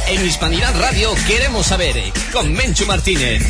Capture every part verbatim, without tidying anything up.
En Hispanidad Radio queremos saber, con Menchu Martínez.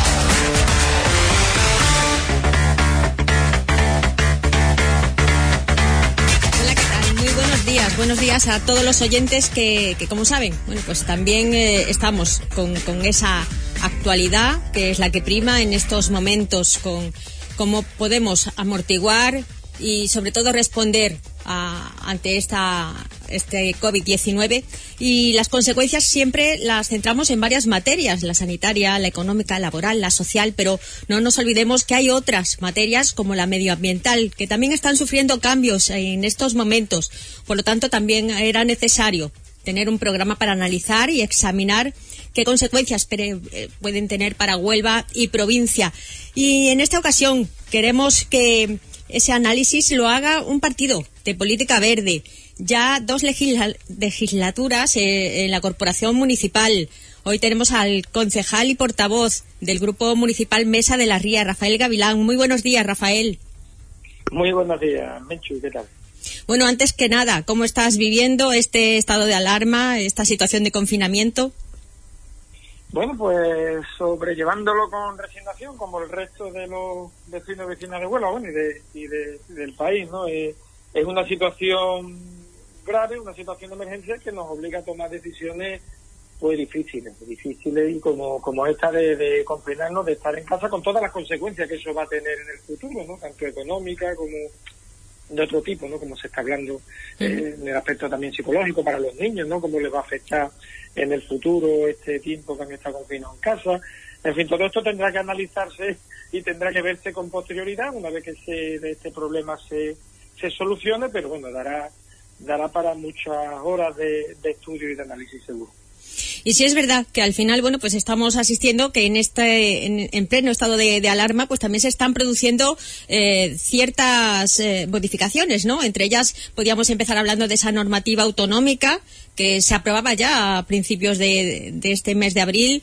Hola, ¿qué tal? Muy buenos días. Buenos días a todos los oyentes que, que como saben, bueno, pues también eh, estamos con, con esa actualidad que es la que prima en estos momentos, con cómo podemos amortiguar y sobre todo responder a, ante esta este COVID diecinueve, y las consecuencias siempre las centramos en varias materias: la sanitaria, la económica, la laboral, la social, pero no nos olvidemos que hay otras materias como la medioambiental que también están sufriendo cambios en estos momentos. Por lo tanto, también era necesario tener un programa para analizar y examinar qué consecuencias pueden tener para Huelva y provincia. Y en esta ocasión queremos que ese análisis lo haga un partido de política verde. Ya dos legisla- legislaturas eh, en la corporación municipal. Hoy tenemos al concejal y portavoz del Grupo Municipal Mesa de la Ría, Rafael Gavilán. Muy buenos días, Rafael. Muy buenos días, Menchu, ¿qué tal? Bueno, antes que nada, ¿cómo estás viviendo este estado de alarma, esta situación de confinamiento? Bueno, pues sobrellevándolo con resignación, como el resto de los vecinos y vecinas de Huelva, bueno, y, de, y de, del país, ¿no? Es, es una situación grave, una situación de emergencia que nos obliga a tomar decisiones pues difíciles, difíciles y como, como esta de, de confinarnos, de estar en casa, con todas las consecuencias que eso va a tener en el futuro, ¿no? Tanto económica como de otro tipo, ¿no? Como se está hablando eh, en el aspecto también psicológico para los niños, ¿no? Cómo les va a afectar en el futuro este tiempo que han estado confinados en casa. En fin, todo esto tendrá que analizarse y tendrá que verse con posterioridad una vez que se, de este problema se, se solucione, pero bueno, dará dará para muchas horas de, de estudio y de análisis seguro. Y sí es verdad que al final, bueno, pues estamos asistiendo que en este, en, en pleno estado de, de alarma, pues también se están produciendo eh, ciertas eh, modificaciones, ¿no? Entre ellas, podríamos empezar hablando de esa normativa autonómica que se aprobaba ya a principios de, de este mes de abril,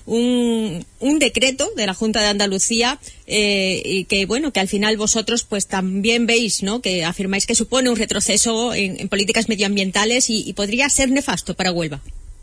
un, un decreto de la Junta de Andalucía eh, y que, bueno, que al final vosotros pues también veis, ¿no? Que afirmáis que supone un retroceso en, en políticas medioambientales y, y podría ser nefasto para Huelva.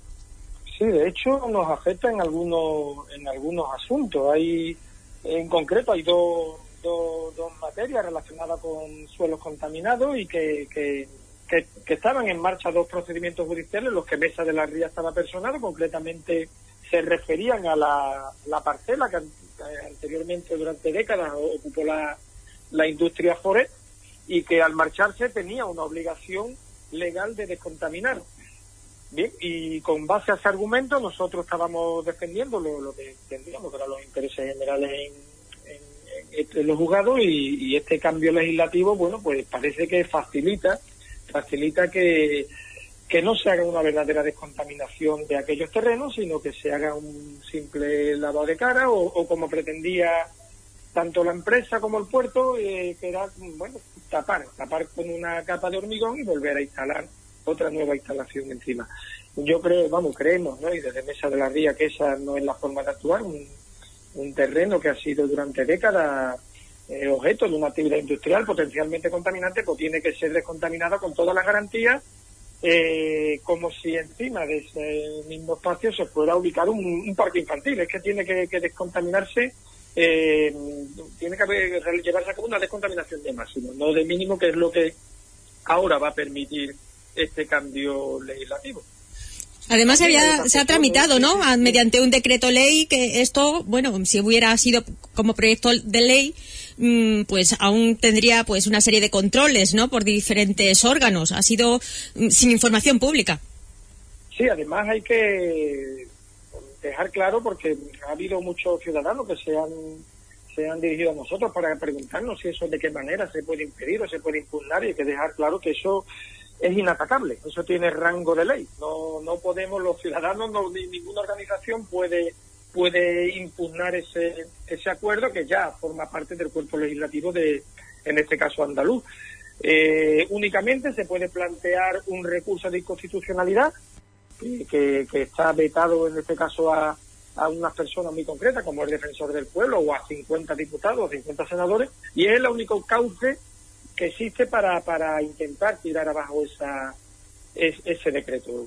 Sí, de hecho nos afecta en algunos en algunos asuntos. Hay, en concreto, hay dos, dos, dos materias relacionadas con suelos contaminados y que, que, que, que estaban en marcha dos procedimientos judiciales, los que Mesa de la Ría estaba personado, concretamente se referían a la, la parcela que anteriormente durante décadas ocupó la, la industria forestal y que al marcharse tenía una obligación legal de descontaminar. Bien, y con base a ese argumento nosotros estábamos defendiendo lo, lo que entendíamos que eran los intereses generales en, en, en, en los juzgados y, y este cambio legislativo, bueno, pues parece que facilita, facilita que, que no se haga una verdadera descontaminación de aquellos terrenos, sino que se haga un simple lavado de cara o, o como pretendía tanto la empresa como el puerto, eh, que era, bueno, tapar, tapar con una capa de hormigón y volver a instalar otra nueva instalación encima. Yo creo, vamos, creemos, ¿no? Y desde Mesa de la Ría que esa no es la forma de actuar. Un, un terreno que ha sido durante décadas eh, objeto de una actividad industrial potencialmente contaminante, pues tiene que ser descontaminado con todas las garantías, eh, como si encima de ese mismo espacio se fuera a ubicar un, un parque infantil. Es que tiene que, que descontaminarse, eh, tiene que haber, llevarse a cabo una descontaminación de máximo, no de mínimo, que es lo que ahora va a permitir este cambio legislativo. Además se, había, se ha tramitado, ¿no?, mediante un decreto ley, que esto, bueno, si hubiera sido como proyecto de ley, mmm, pues aún tendría pues una serie de controles, ¿no?, por diferentes órganos. Ha sido mmm, sin información pública. Sí, además hay que dejar claro, porque ha habido muchos ciudadanos que se han se han dirigido a nosotros para preguntarnos si eso de qué manera se puede impedir o se puede impugnar, y hay que dejar claro que eso es inatacable, eso tiene rango de ley. No no podemos, los ciudadanos, no, ni ninguna organización puede puede impugnar ese ese acuerdo que ya forma parte del cuerpo legislativo de, en este caso, andaluz. Eh, únicamente se puede plantear un recurso de inconstitucionalidad que, que, que está vetado en este caso a, a unas personas muy concretas, como el defensor del pueblo, o a cincuenta diputados o cincuenta senadores, y es el único cauce que existe para para intentar tirar abajo esa es, ese decreto.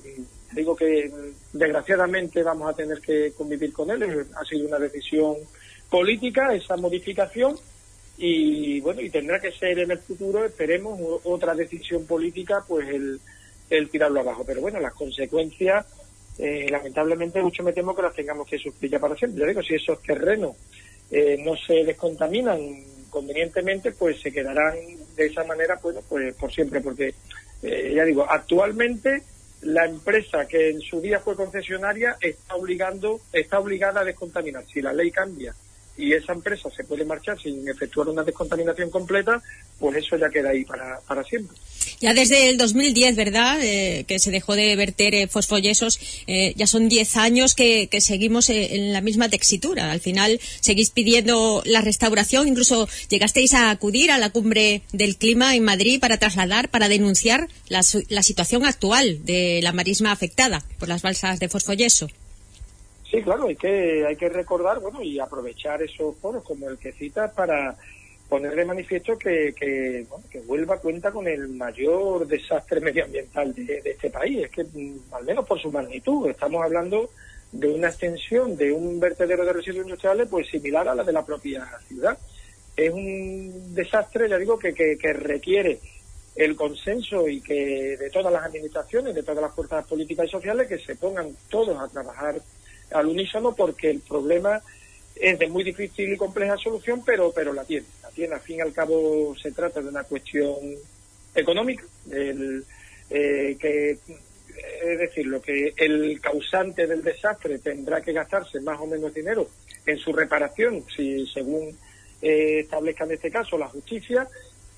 digo que desgraciadamente vamos a tener que convivir con él. Ha sido una decisión política esa modificación y bueno, y tendrá que ser en el futuro, esperemos, otra decisión política, pues el, el tirarlo abajo. Pero bueno, las consecuencias, eh, lamentablemente, mucho me temo que las tengamos que sufrir ya para siempre. Yo digo, si esos terrenos eh, no se descontaminan convenientemente, pues se quedarán de esa manera, bueno, pues por siempre, porque eh, ya digo, actualmente la empresa que en su día fue concesionaria está obligando, está obligada a descontaminar. Si la ley cambia y esa empresa se puede marchar sin efectuar una descontaminación completa, pues eso ya queda ahí para, para siempre. Ya desde el dos mil diez, ¿verdad?, eh, que se dejó de verter eh, fosfoyesos, eh, ya son diez años que, que seguimos eh, en la misma textura. Al final seguís pidiendo la restauración, incluso llegasteis a acudir a la cumbre del clima en Madrid para trasladar, para denunciar la, la situación actual de la marisma afectada por las balsas de fosfoyeso. Sí, claro, hay que hay que recordar, bueno, y aprovechar esos foros como el que citas para poner de manifiesto que, que, bueno, que Huelva cuenta con el mayor desastre medioambiental de, de este país. Es que, al menos por su magnitud, estamos hablando de una extensión de un vertedero de residuos industriales pues similar a la de la propia ciudad. Es un desastre, ya digo, que, que, que requiere el consenso y que de todas las administraciones, de todas las fuerzas políticas y sociales, que se pongan todos a trabajar al unísono, porque el problema es de muy difícil y compleja solución, pero pero la tiene. La tiene, al fin y al cabo se trata de una cuestión económica, el, eh, que es decir, lo que el causante del desastre tendrá que gastarse más o menos dinero en su reparación, si según eh, establezca en este caso la justicia,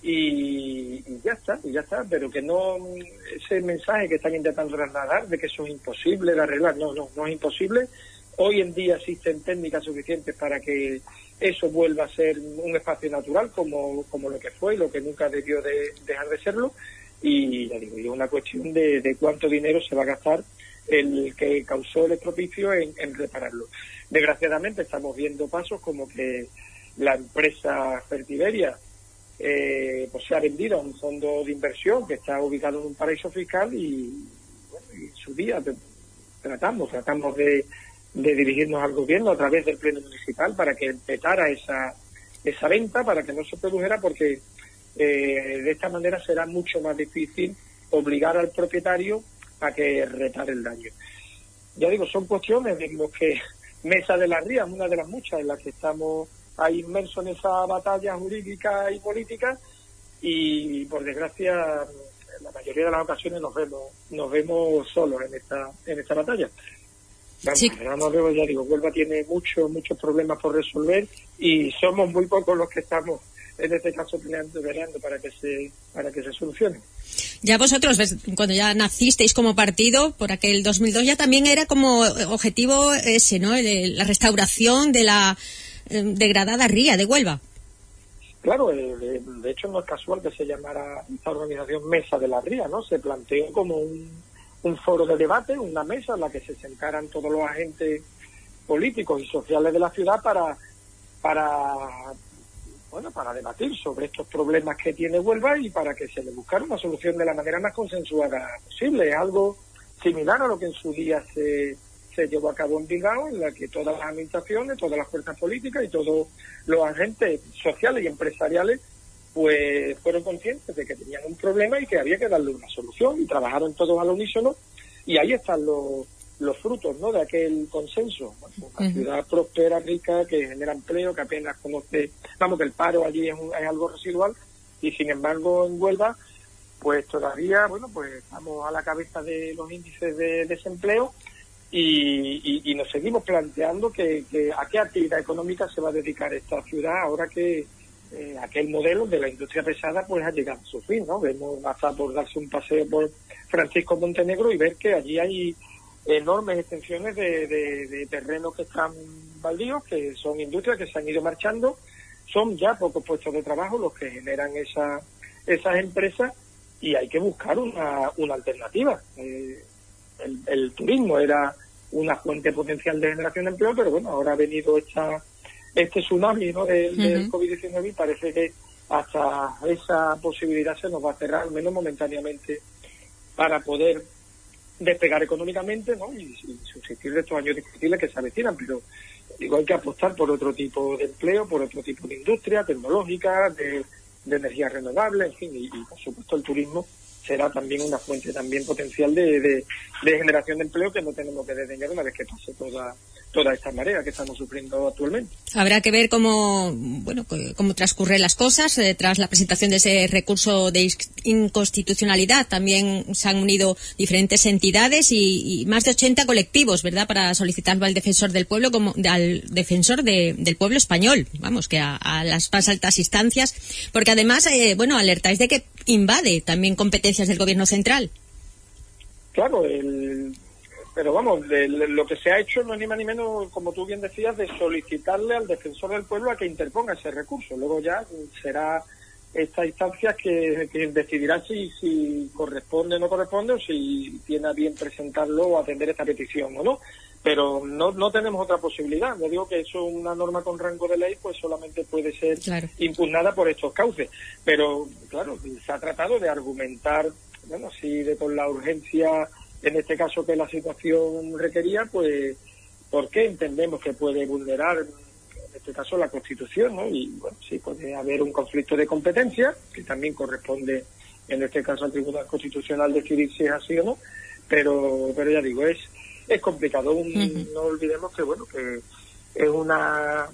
y, y ya está, y ya está, pero que no, ese mensaje que están intentando trasladar de que eso es imposible de arreglar, no, no, no es imposible. Hoy en día existen técnicas suficientes para que eso vuelva a ser un espacio natural como, como lo que fue y lo que nunca debió de dejar de serlo, y ya digo, es una cuestión de, de cuánto dinero se va a gastar el que causó el estropicio en, en repararlo. Desgraciadamente estamos viendo pasos como que la empresa Fertiberia Eh, pues se ha vendido a un fondo de inversión que está ubicado en un paraíso fiscal y, bueno, y en su día tratamos tratamos de, de dirigirnos al gobierno a través del pleno municipal para que empezara esa esa venta, para que no se produjera, porque eh, de esta manera será mucho más difícil obligar al propietario a que repare el daño. Ya digo, son cuestiones de los que Mesa de la Ría es una de las muchas en las que estamos ahí inmersos en esa batalla jurídica y política, y por desgracia en la mayoría de las ocasiones nos vemos nos vemos solos en esta en esta batalla. Vamos, sí. Vamos, ya digo, Huelva tiene muchos muchos problemas por resolver y somos muy pocos los que estamos en este caso peleando, peleando para que se para que se solucione. Ya vosotros, cuando ya nacisteis como partido, por aquel dos mil dos, ya también era como objetivo ese, ¿no?, la restauración de la degradada ría de Huelva. Claro, de, de hecho no es casual que se llamara esta organización Mesa de la Ría, ¿no? Se planteó como un, un foro de debate, una mesa en la que se sentaran todos los agentes políticos y sociales de la ciudad para para bueno para debatir sobre estos problemas que tiene Huelva y para que se le buscara una solución de la manera más consensuada posible. Es algo similar a lo que en su día se se llevó a cabo en Bilbao, en la que todas las administraciones, todas las fuerzas políticas y todos los agentes sociales y empresariales pues fueron conscientes de que tenían un problema y que había que darle una solución, y trabajaron todos al unísono, y ahí están los, los frutos, ¿no?, de aquel consenso. Bueno, una uh-huh. ciudad próspera, rica, que genera empleo, que apenas conoce, vamos, que el paro allí es, un, es algo residual, y sin embargo en Huelva pues todavía, bueno, pues estamos a la cabeza de los índices de desempleo. Y, y, y nos seguimos planteando que, que a qué actividad económica se va a dedicar esta ciudad ahora que eh, aquel modelo de la industria pesada pues ha llegado a su fin, ¿no? Vemos hasta por darse un paseo por Francisco Montenegro y ver que allí hay enormes extensiones de, de, de terrenos que están baldíos, que son industrias que se han ido marchando. Son ya pocos puestos de trabajo los que generan esa, esas empresas, y hay que buscar una, una alternativa. Eh, El, el turismo era una fuente potencial de generación de empleo, pero bueno, ahora ha venido esta, este tsunami, ¿no?, del, uh-huh. del covid diecinueve, y parece que hasta esa posibilidad se nos va a cerrar, al menos momentáneamente, para poder despegar económicamente, ¿no? Y, y subsistir de estos años difíciles que se avecinan, pero digo, hay que apostar por otro tipo de empleo, por otro tipo de industria tecnológica, de, de energías renovables, en fin, y, y por supuesto el turismo será también una fuente también potencial de, de, de generación de empleo que no tenemos que desdeñar una vez que pase toda toda esta marea que estamos sufriendo actualmente. Habrá que ver cómo bueno cómo transcurren las cosas eh, tras la presentación de ese recurso de inconstitucionalidad. También se han unido diferentes entidades y, y más de ochenta colectivos, ¿verdad?, para solicitarlo al defensor del pueblo como al defensor de, del pueblo español, vamos, que a, a las más altas instancias, porque además eh, bueno alertáis de que invade también competencias del gobierno central. Claro, el, pero vamos, de, lo que se ha hecho no es ni más ni menos, como tú bien decías, de solicitarle al defensor del pueblo a que interponga ese recurso. Luego ya será esta instancia que, que decidirá si, si corresponde o no corresponde, o si tiene a bien presentarlo o atender esta petición o no. Pero no no tenemos otra posibilidad. Yo digo que eso, una norma con rango de ley, pues solamente puede ser claro. impugnada por estos cauces. Pero, claro, se ha tratado de argumentar, bueno, si de con la urgencia, en este caso que la situación requería, pues, ¿por qué entendemos que puede vulnerar, en este caso, la Constitución, ¿no? Y, bueno, sí, puede haber un conflicto de competencia, que también corresponde, en este caso, al Tribunal Constitucional decidir si es así o no, pero, pero ya digo, es es complicado. Un, uh-huh. No olvidemos que, bueno, que es una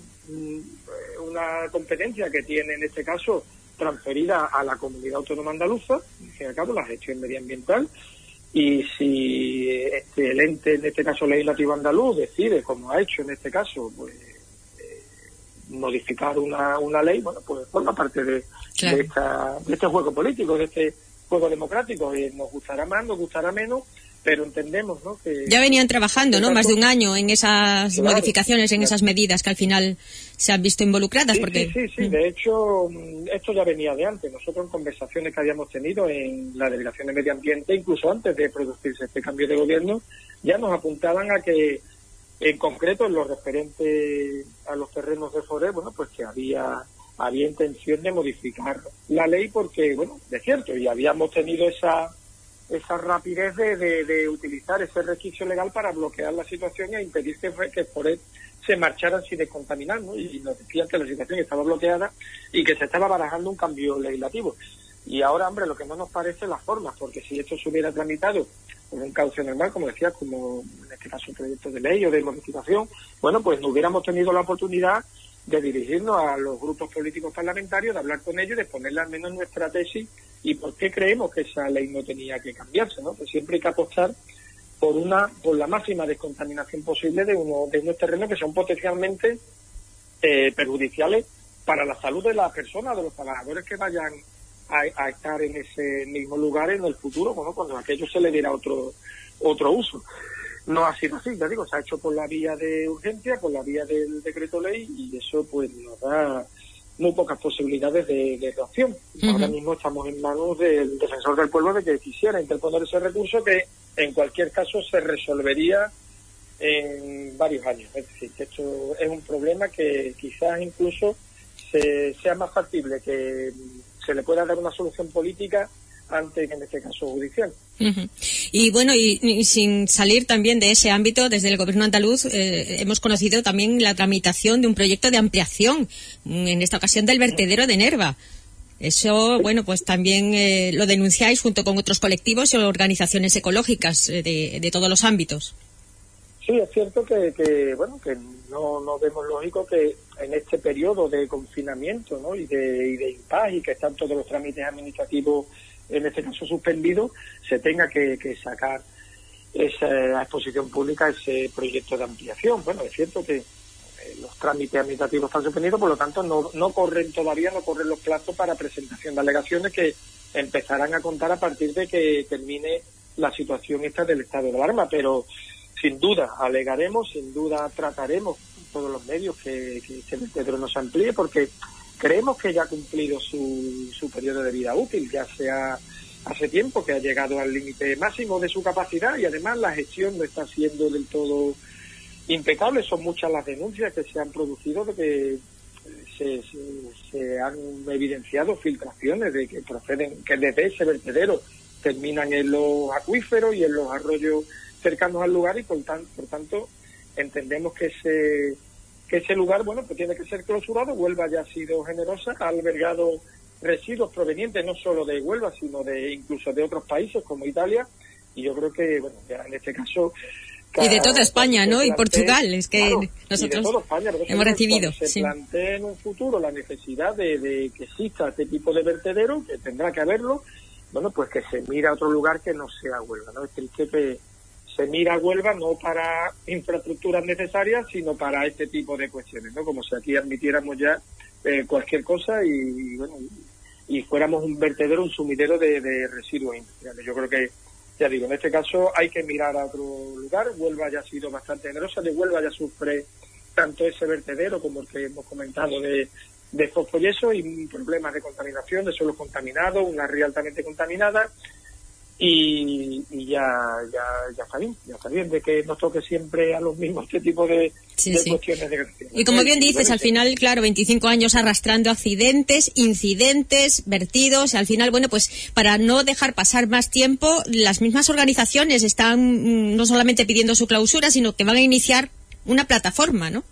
una competencia que tiene, en este caso, transferida a la Comunidad Autónoma Andaluza, en fin y al cabo, la gestión medioambiental, y si este, el ente, en este caso legislativo andaluz, decide, como ha hecho en este caso, pues eh, modificar una, una ley, bueno, pues forma parte de, claro. de, esta, de este juego político, de este juego democrático, y nos gustará más, nos gustará menos, pero entendemos, ¿no?, que ya venían trabajando, ¿no?, más de un año en esas claro, modificaciones, en claro. esas medidas que al final se han visto involucradas. Sí, porque sí, sí, sí. De hecho, esto ya venía de antes. Nosotros, en conversaciones que habíamos tenido en la Delegación de Medio Ambiente, incluso antes de producirse este cambio de gobierno, ya nos apuntaban a que, en concreto, en lo referente a los terrenos de Foré, bueno, pues que había había intención de modificar la ley, porque, bueno, de cierto, y habíamos tenido esa esa rapidez de, de, de utilizar ese resquicio legal para bloquear la situación e impedir que, que Foré se marcharan sin descontaminar, ¿no? Y nos decían que la situación estaba bloqueada y que se estaba barajando un cambio legislativo. Y ahora, hombre, lo que no nos parece las formas, porque si esto se hubiera tramitado con un cauce normal, como decía, como en este caso un proyecto de ley o de modificación, bueno, pues no hubiéramos tenido la oportunidad de dirigirnos a los grupos políticos parlamentarios, de hablar con ellos, de ponerle al menos nuestra tesis y por qué creemos que esa ley no tenía que cambiarse, ¿no? Pues siempre hay que apostar por una por la máxima descontaminación posible de uno de unos terrenos que son potencialmente eh, perjudiciales para la salud de las personas, de los trabajadores que vayan a, a estar en ese mismo lugar en el futuro, bueno, cuando a aquello se le diera otro otro uso. No ha sido así, ya digo, se ha hecho por la vía de urgencia, por la vía del decreto ley, y eso pues nos da muy pocas posibilidades de, de reacción. Uh-huh. Ahora mismo estamos en manos del defensor del pueblo de que quisiera interponer ese recurso, que en cualquier caso se resolvería en varios años. Es decir, que esto es un problema que quizás incluso se, sea más factible que se le pueda dar una solución política antes que en este caso judicial. Uh-huh. Y bueno, y, y sin salir también de ese ámbito, desde el gobierno andaluz eh, hemos conocido también la tramitación de un proyecto de ampliación, en esta ocasión del vertedero de Nerva. Eso, bueno, pues también eh, lo denunciáis junto con otros colectivos y organizaciones ecológicas eh, de, de todos los ámbitos. Sí, es cierto que, que bueno, que no, no vemos lógico que en este periodo de confinamiento, ¿no?, y de, y de impas, y que están todos los trámites administrativos en este caso suspendido, se tenga que, que sacar esa exposición pública, ese proyecto de ampliación. Bueno, es cierto que eh, los trámites administrativos están suspendidos, por lo tanto no, no corren todavía, no corren los plazos para presentación de alegaciones, que empezarán a contar a partir de que termine la situación esta del estado de alarma, pero sin duda alegaremos, sin duda trataremos todos los medios que, que este vertedero nos amplíe, porque creemos que ya ha cumplido su, su periodo de vida útil, ya sea hace tiempo que ha llegado al límite máximo de su capacidad, y además la gestión no está siendo del todo impecable. Son muchas las denuncias que se han producido de que se, se, se han evidenciado filtraciones de que proceden, que desde ese vertedero terminan en los acuíferos y en los arroyos cercanos al lugar, y por, tan, por tanto entendemos que ese que ese lugar, bueno, pues tiene que ser clausurado. Huelva ya ha sido generosa, ha albergado residuos provenientes no solo de Huelva, sino de incluso de otros países como Italia, y yo creo que, bueno, ya en este caso... Y de toda España, ¿no? Y Portugal, es que claro, nosotros y de toda España, hemos recibido. Se sí. plantee en un futuro la necesidad de, de que exista este tipo de vertedero, que tendrá que haberlo, bueno, pues que se mira a otro lugar que no sea Huelva, ¿no? Es triste que se mira a Huelva no para infraestructuras necesarias, sino para este tipo de cuestiones, ¿no? Como si aquí admitiéramos ya eh, cualquier cosa y, y bueno, y, y fuéramos un vertedero, un sumidero de, de residuos industriales. Yo creo que, ya digo, en este caso hay que mirar a otro lugar. Huelva ya ha sido bastante generosa, de Huelva ya sufre tanto ese vertedero como el que hemos comentado de, de fosfoyeso y problemas de contaminación, de suelos contaminados, una ría altamente contaminada, y, y ya, ya ya está bien, ya está bien de que nos toque siempre a los mismos este tipo de, sí, de sí. cuestiones negativas. Y como bien Y, dices, bueno, al final, claro, veinticinco años arrastrando accidentes, incidentes, vertidos, y al final, bueno, pues para no dejar pasar más tiempo, las mismas organizaciones están mm, no solamente pidiendo su clausura, sino que van a iniciar una plataforma, ¿no?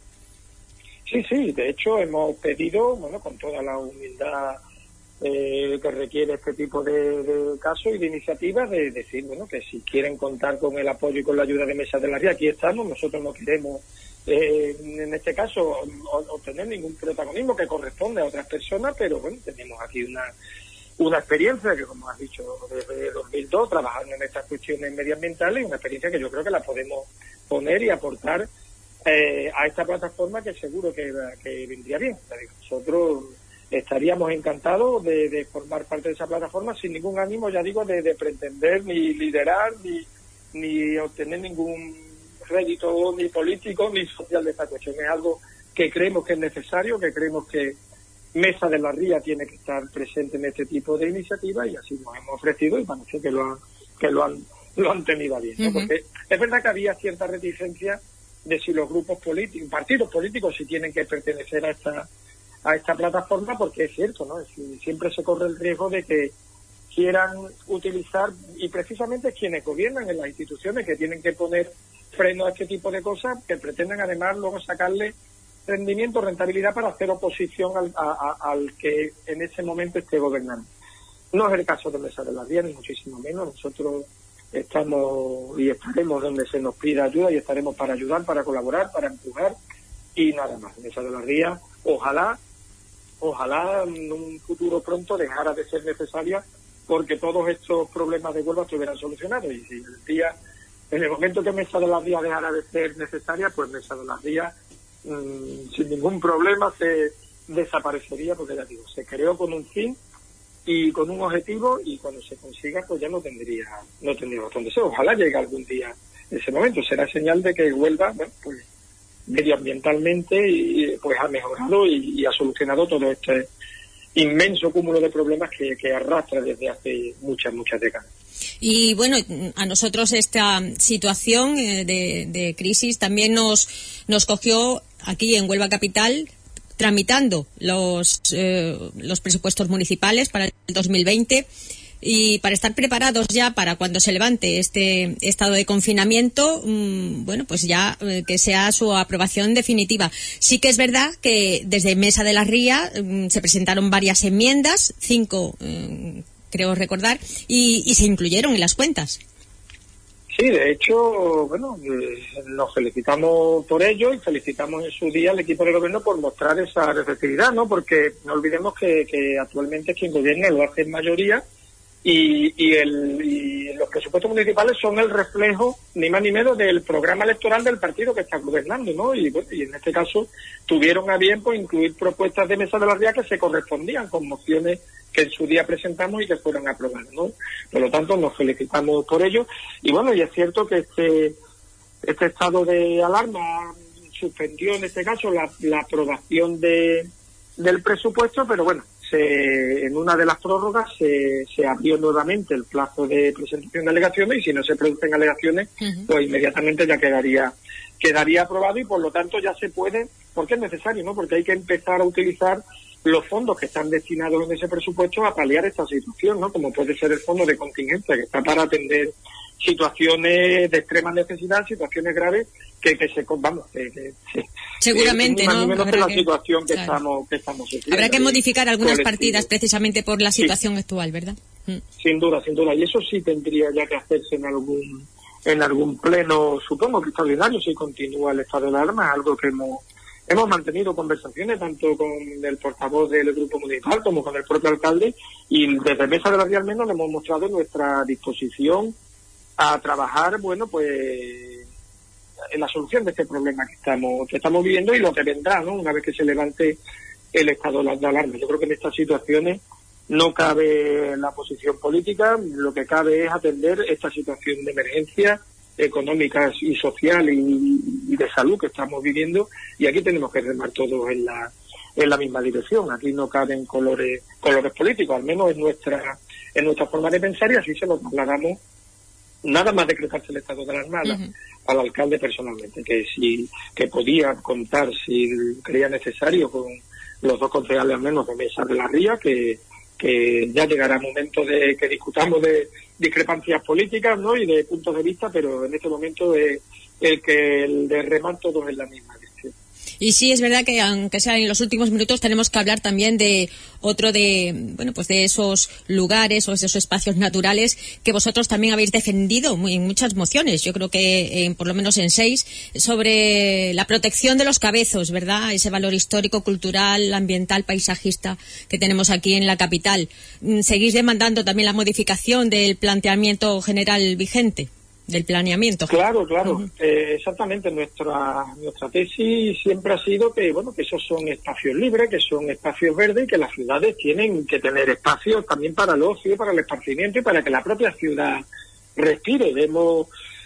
Sí, sí, de hecho hemos pedido, bueno, con toda la humildad eh, que requiere este tipo de, de casos y de iniciativas, de decir, bueno, que si quieren contar con el apoyo y con la ayuda de Mesa de la Ría, aquí estamos. Nosotros no queremos, eh, en este caso, obtener ningún protagonismo que corresponde a otras personas, pero bueno, tenemos aquí una una experiencia que, como has dicho, desde dos mil dos, trabajando en estas cuestiones medioambientales, una experiencia que yo creo que la podemos poner y aportar eh, a esta plataforma, que seguro que, que vendría bien. Nosotros estaríamos encantados de, de formar parte de esa plataforma sin ningún ánimo, ya digo, de, de pretender ni liderar ni, ni obtener ningún rédito ni político ni social de esta cuestión. Es algo que creemos que es necesario, que creemos que Mesa de la Ría tiene que estar presente en este tipo de iniciativas, y así nos hemos ofrecido y parece que lo han, que lo han, lo han tenido bien, ¿no? Uh-huh. Porque es verdad que había cierta reticencia de si los grupos políticos, partidos políticos, si tienen que pertenecer a esta a esta plataforma, porque es cierto, ¿no? Es, siempre se corre el riesgo de que quieran utilizar, y precisamente quienes gobiernan en las instituciones, que tienen que poner freno a este tipo de cosas, que pretendan además luego sacarle rendimiento, rentabilidad para hacer oposición al, a, a, al que en ese momento esté gobernando. No es el caso de Mesa de la Ría, ni muchísimo menos. Nosotros estamos y estaremos donde se nos pida ayuda, y estaremos para ayudar, para colaborar, para empujar, y nada más. Mesa de la Ría, ojalá Ojalá en un futuro pronto dejara de ser necesaria, porque todos estos problemas de Huelva estuvieran solucionados. Y si el día, en el momento que Mesa de la Ría dejara de ser necesaria, pues Mesa de la Ría mmm, sin ningún problema se desaparecería, porque ya digo, se creó con un fin y con un objetivo, y cuando se consiga pues ya no tendría no tendría bastante deseo. Ojalá llegue algún día ese momento. Será señal de que Huelva, bueno, pues medioambientalmente y pues ha mejorado y, y ha solucionado todo este inmenso cúmulo de problemas que, que arrastra desde hace muchas, muchas décadas. Y bueno, a nosotros esta situación de, de crisis también nos, nos cogió aquí en Huelva Capital, tramitando los, eh, los presupuestos municipales para el dos mil veinte, y para estar preparados ya para cuando se levante este estado de confinamiento, mmm, bueno, pues ya eh, que sea su aprobación definitiva. Sí que es verdad que desde Mesa de la Ría mmm, se presentaron varias enmiendas, cinco, eh, creo recordar, y, y se incluyeron en las cuentas. Sí, de hecho, bueno, eh, nos felicitamos por ello, y felicitamos en su día al equipo de gobierno por mostrar esa receptividad, ¿no? Porque no olvidemos que, que actualmente quien gobierna lo hace en mayoría, y, y, el, y los presupuestos municipales son el reflejo, ni más ni menos, del programa electoral del partido que está gobernando, ¿no? Y, bueno, y en este caso tuvieron a bien pues incluir propuestas de Mesa de la Ría que se correspondían con mociones que en su día presentamos y que fueron aprobadas, ¿no? Por lo tanto, nos felicitamos por ello. Y bueno, y es cierto que este este estado de alarma suspendió en este caso la, la aprobación de del presupuesto, pero bueno, se, en una de las prórrogas se, se abrió nuevamente el plazo de presentación de alegaciones, y si no se producen alegaciones, uh-huh. pues inmediatamente ya quedaría quedaría aprobado, y por lo tanto ya se puede, porque es necesario, ¿no? Porque hay que empezar a utilizar los fondos que están destinados en ese presupuesto a paliar esta situación, ¿no? Como puede ser el fondo de contingencia, que está para atender situaciones de extrema necesidad, situaciones graves que, que se vamos que, que, seguramente, que, ¿no? Menos Habrá la que, situación que claro. estamos que estamos sufriendo. Habrá que modificar algunas colectivo. partidas precisamente por la situación sí. actual, ¿verdad? Mm. Sin duda, sin duda, y eso sí tendría ya que hacerse en algún en algún pleno, supongo que extraordinario, si continúa el estado de alarma, algo que hemos hemos mantenido conversaciones tanto con el portavoz del grupo municipal como con el propio alcalde, y desde Mesa de la Ría al menos le hemos mostrado nuestra disposición a trabajar, bueno, pues en la solución de este problema que estamos que estamos viviendo y lo que vendrá, ¿no? Una vez que se levante el estado de alarma. Yo creo que en estas situaciones no cabe la posición política, lo que cabe es atender esta situación de emergencia económica y social y, y de salud que estamos viviendo, y aquí tenemos que remar todos en la en la misma dirección. Aquí no caben colores colores políticos, al menos en nuestra en nuestra forma de pensar, y así se lo trasladamos nada más decretarse el estado de alarma uh-huh. al alcalde personalmente, que si que podía contar, si creía necesario, con los dos concejales al menos de Mesa de la Ría, que que ya llegará el momento de que discutamos de discrepancias políticas, ¿no? Y de puntos de vista, pero en este momento es el que el de remar todos en la misma dirección. Y sí, es verdad que aunque sea en los últimos minutos tenemos que hablar también de otro de, bueno, pues de esos lugares o esos espacios naturales que vosotros también habéis defendido muy, en muchas mociones, yo creo que en, por lo menos en seis, sobre la protección de los cabezos, ¿verdad? Ese valor histórico, cultural, ambiental, paisajista que tenemos aquí en la capital. ¿Seguís demandando también la modificación del planteamiento general vigente? Del planeamiento. Claro, claro, uh-huh. eh, exactamente. Nuestra nuestra tesis siempre ha sido que, bueno, que esos son espacios libres, que son espacios verdes, y que las ciudades tienen que tener espacios también para el ocio, para el esparcimiento y para que la propia ciudad respire. Hemos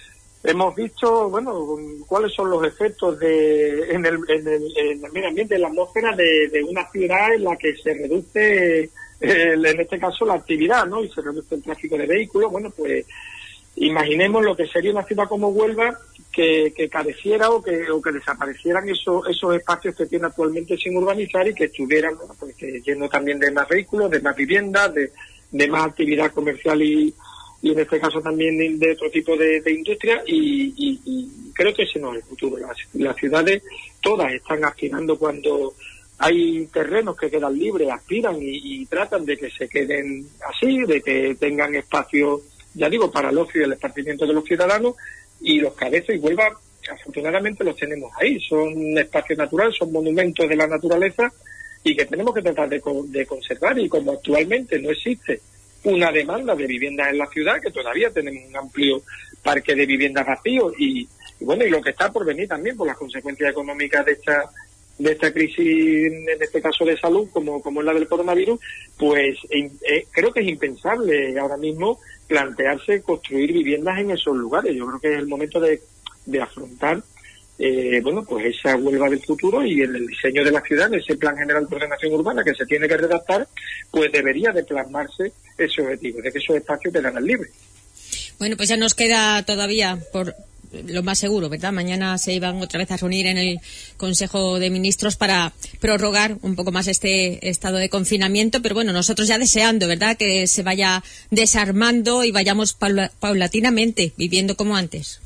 hemos visto, bueno, cuáles son los efectos de en el, en el, en el medio ambiente, en la atmósfera de, de una ciudad en la que se reduce, el, en este caso, la actividad, ¿no? Y se reduce el tráfico de vehículos. Bueno, pues imaginemos lo que sería una ciudad como Huelva que, que careciera o que, o que desaparecieran esos, esos espacios que tiene actualmente sin urbanizar y que estuvieran, bueno, pues, que lleno también de más vehículos, de más viviendas, de, de más actividad comercial y, y en este caso también de, de otro tipo de, de industria y, y, y creo que ese no es el futuro. Las, las ciudades todas están aspirando, cuando hay terrenos que quedan libres, aspiran y, y tratan de que se queden así, de que tengan espacios, ya digo, para el ocio y el esparcimiento de los ciudadanos, y los cabezos y Huelva, afortunadamente los tenemos ahí, son espacios naturales, son monumentos de la naturaleza y que tenemos que tratar de, de conservar, y como actualmente no existe una demanda de viviendas en la ciudad, que todavía tenemos un amplio parque de viviendas vacíos y, y bueno, y lo que está por venir también por las consecuencias económicas de esta de esta crisis, en este caso de salud, como, como es la del coronavirus, pues eh, creo que es impensable ahora mismo plantearse construir viviendas en esos lugares. Yo creo que es el momento de, de afrontar eh, bueno, pues esa Huelva del futuro, y en el diseño de la ciudad, en ese plan general de ordenación urbana que se tiene que redactar, pues debería de plasmarse ese objetivo, de que esos espacios quedaran libres. Bueno, pues ya nos queda todavía por lo más seguro, ¿verdad? Mañana se iban otra vez a reunir en el Consejo de Ministros para prorrogar un poco más este estado de confinamiento, pero bueno, nosotros ya deseando, ¿verdad?, que se vaya desarmando y vayamos paula- paulatinamente viviendo como antes.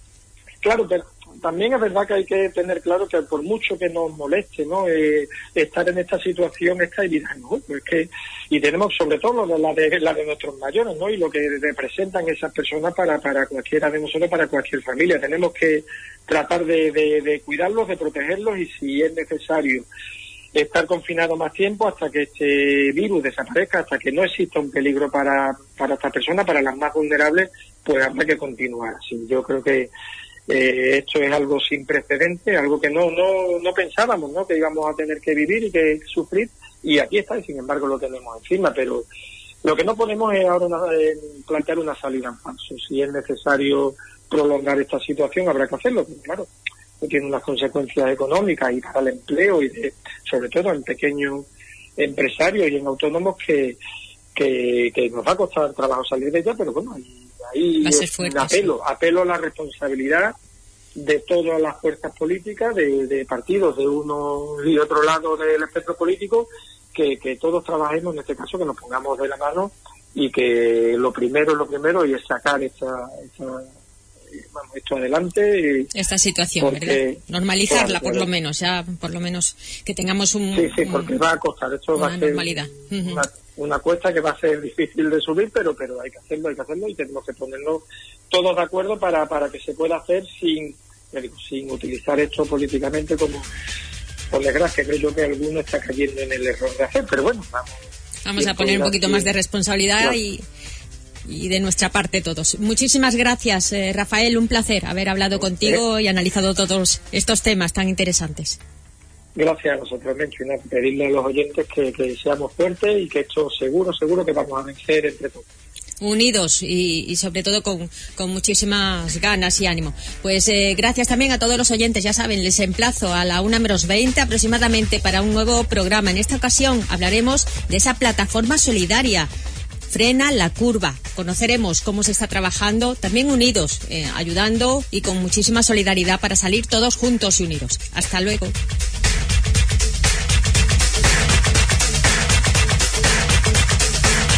Claro, pero también es verdad que hay que tener claro que por mucho que nos moleste, ¿no?, eh, estar en esta situación, esta herida, ¿no? Pues que, y tenemos sobre todo la de, la de nuestros mayores, ¿no?, y lo que representan esas personas para, para cualquiera de nosotros, para cualquier familia. Tenemos que tratar de, de, de cuidarlos, de protegerlos, y si es necesario estar confinado más tiempo hasta que este virus desaparezca, hasta que no exista un peligro para, para estas personas, para las más vulnerables, pues habrá que continuar así. Yo creo que Eh, esto es algo sin precedentes, algo que no no no pensábamos, ¿no?, que íbamos a tener que vivir y que sufrir, y aquí está, y sin embargo lo tenemos encima. Pero lo que no podemos es ahora una, eh, plantear una salida en falso. Si es necesario prolongar esta situación, habrá que hacerlo, pero claro, tiene unas consecuencias económicas y para el empleo, y de, sobre todo en pequeños empresarios y en autónomos que, que, que nos va a costar trabajo salir de ella, pero bueno, ahí Ahí fuerte, apelo, sí. apelo a la responsabilidad de todas las fuerzas políticas, de, de partidos de uno y otro lado del espectro político, que, que todos trabajemos, en este caso, que nos pongamos de la mano y que lo primero es lo primero y es sacar esta, esta vamos, esto adelante. Y esta situación, porque, ¿verdad? Normalizarla, claro, por lo menos, ya por lo menos que tengamos un... Sí, sí, porque un, va a costar, esto va a ser normalidad. Uh-huh. una, una cuesta que va a ser difícil de subir, pero pero hay que hacerlo, hay que hacerlo y tenemos que ponernos todos de acuerdo para, para que se pueda hacer sin, digo, sin utilizar esto políticamente como, por desgracia, creo yo que alguno está cayendo en el error de hacer, pero bueno, vamos. Vamos a poner un poquito más de responsabilidad claro. y, y de nuestra parte todos. Muchísimas gracias, eh, Rafael, un placer haber hablado contigo y analizado todos estos temas tan interesantes. Gracias a nosotros, Menchu, y pedirle a los oyentes que, que seamos fuertes y que esto seguro, seguro que vamos a vencer entre todos. Unidos y, y sobre todo con, con muchísimas ganas y ánimo. Pues eh, gracias también a todos los oyentes, ya saben, les emplazo a la una menos veinte aproximadamente para un nuevo programa. En esta ocasión hablaremos de esa plataforma solidaria, Frena la Curva. Conoceremos cómo se está trabajando, también unidos, eh, ayudando y con muchísima solidaridad para salir todos juntos y unidos. Hasta luego.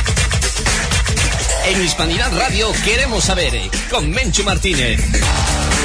En Hispanidad Radio queremos saber, con Menchu Martínez.